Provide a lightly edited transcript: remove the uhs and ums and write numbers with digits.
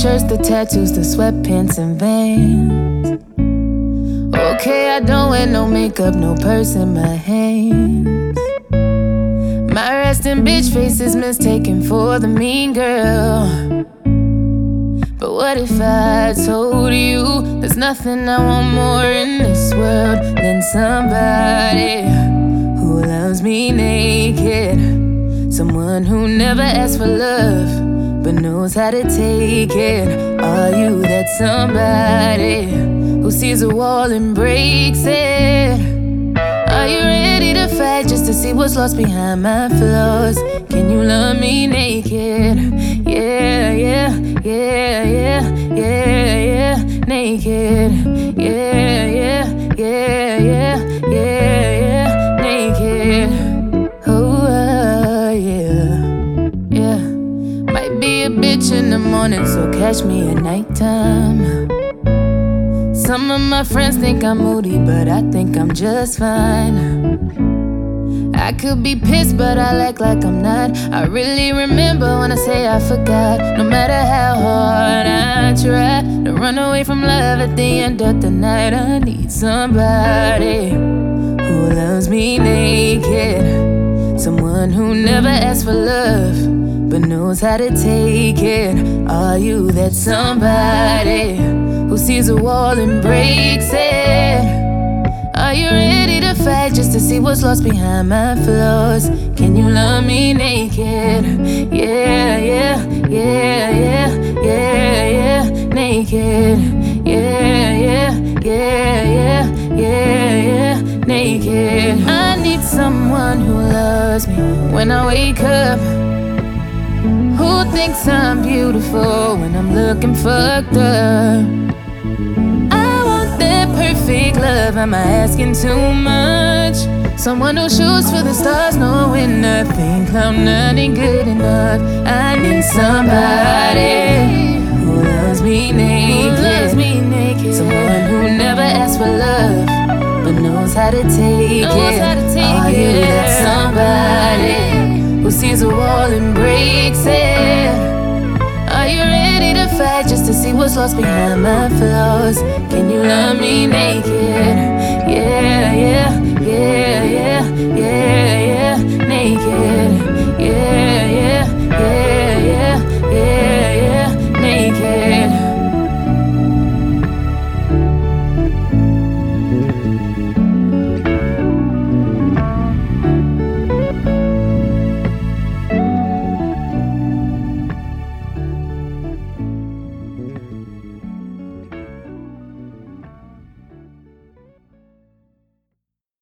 shirts, the tattoos, the sweatpants and Vans. Okay, I don't wear no makeup, no purse in my hands. My resting bitch face is mistaken for the mean girl. But what if I told you there's nothing I want more in this world than somebody who loves me naked? Someone who never asks for love but knows how to take it. Are you that somebody who sees a wall and breaks it? Are you ready to fight just to see what's lost behind my flaws? Can you love me naked? Yeah, yeah, yeah, yeah, yeah, yeah, naked. Yeah, yeah, yeah, yeah, yeah, yeah, naked. Oh, yeah, yeah. Might be a bitch in the morning, so catch me at nighttime. Some of my friends think I'm moody, but I think I'm just fine. I could be pissed, but I act like I'm not. I really remember when I say I forgot. No matter how hard I try to run away from love at the end of the night, I need somebody who loves me naked. Someone who never asks for love but knows how to take it. Are you that somebody who sees a wall and breaks it? Are you ready to fight just to see what's lost behind my flaws? Can you love me naked? Yeah, yeah, yeah, yeah, yeah, yeah, naked. Yeah, yeah, yeah, yeah, yeah, yeah, naked. I need someone who loves me when I wake up, who thinks I'm beautiful when I'm looking fucked up. Perfect love, am I asking too much? Someone who shoots for the stars, knowing nothing, clown none ain't good enough. I need somebody who loves me naked. Someone who never asks for love but knows how to take it. Are you that somebody who sees a wall and breaks it? Are you ready to fight just to see what's lost behind my flaws? Can you love me naked?